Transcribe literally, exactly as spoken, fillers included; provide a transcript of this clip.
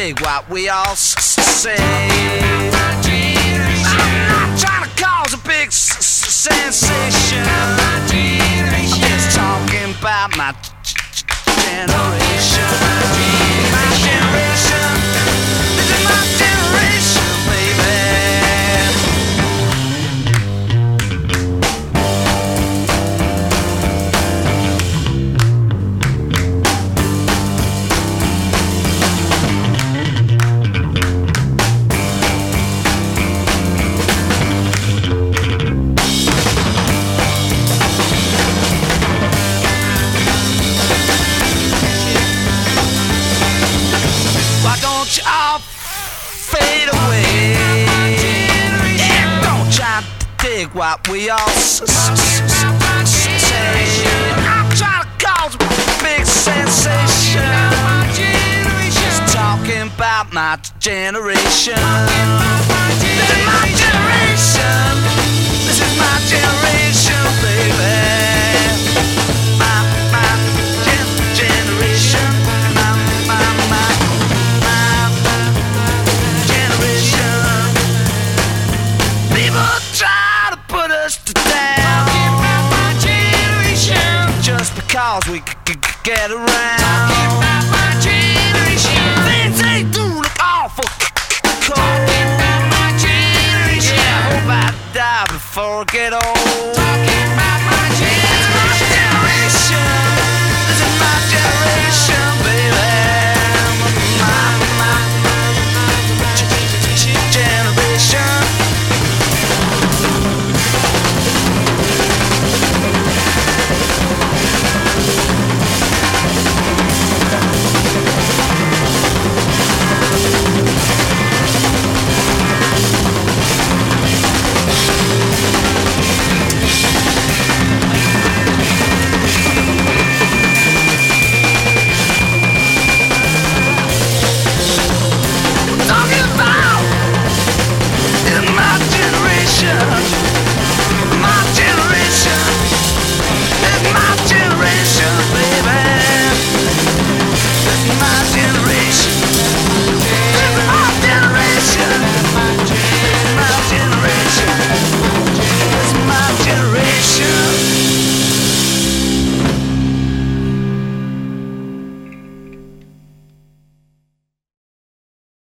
dig what we all s- s- say. I'm not trying to cause a big s- s- sensation. I'm just talking about my g- g- generation. My generation. This is my generation, baby. Why don't you all fade away? Yeah, don't try to dig what we all s- s- s- s- say. I'm trying to cause a big sensation. Just talking about my generation. This is my generation. This is my generation, baby. My, my gen- generation. My, my, my, my generation. People try to put us to down. Just because we c- c- c- get around. Things they do look awful c- c- cold. Yeah, I hope I die before I get old.